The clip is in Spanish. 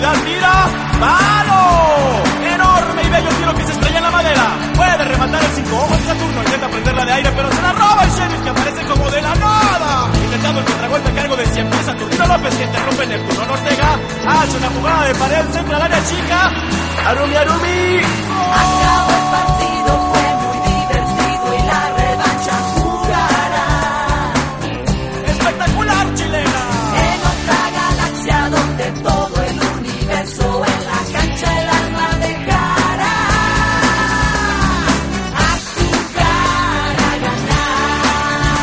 profundidad, tira, ¡palo! Enorme y bello tiro que se estrella en la madera. Puede rematar el 5 ojos de Saturno, intenta prenderla de aire, pero se la roba el sheriff, que aparece como de la nada. Intentando el contragolpe a cargo de 100 pies Saturnino López, que interrumpe Neptuno Ortega. Hace una jugada de pared, centra al área chica. Arumi, Arumi. ¡Oh!